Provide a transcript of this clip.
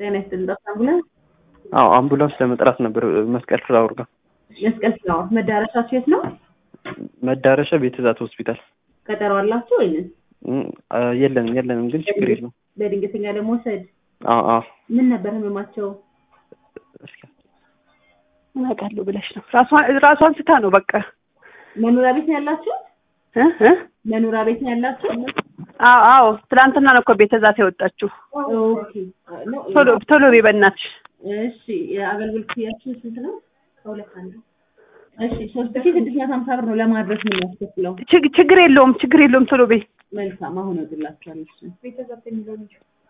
ጤና ይስጥልኝ አምቡላንስ አዎ አምቡላንስ ለመጥራት ነበር መስቀል ፍላወር ጋር መስቀል ፍላወር መዳረሻችሁ የት ነው መዳረሻ ቤተዛት ሆስፒታል ቀጠሮ አላችሁ ወይስ የለንም ግን ችግር የለውም በድንገተኛ ለመውሰድ ምን ነበር ህመማቸው ማቃለው ብለሽ ነው ራሷን ስታ ነው በቃ መኖሪያ ቤት ነው ያላችሁ መኖሪያ ቤት ነው ያላችሁ አዎ ትላንትና ነው እኮ ቤተዛት የወጣችሁ ኦኬ ቶሎ በእናትሽ እሺ የአገልግሎት ያችሁ ስንት ነው ከሁለት አንዱ እሺ 3650 ብር ነው ለማድረስ ነው ያስከፍለው ችግር የለውም ቶሎ በይ መልካም አሁን ወጥላችኋለሁ ቤተዛት የሚለው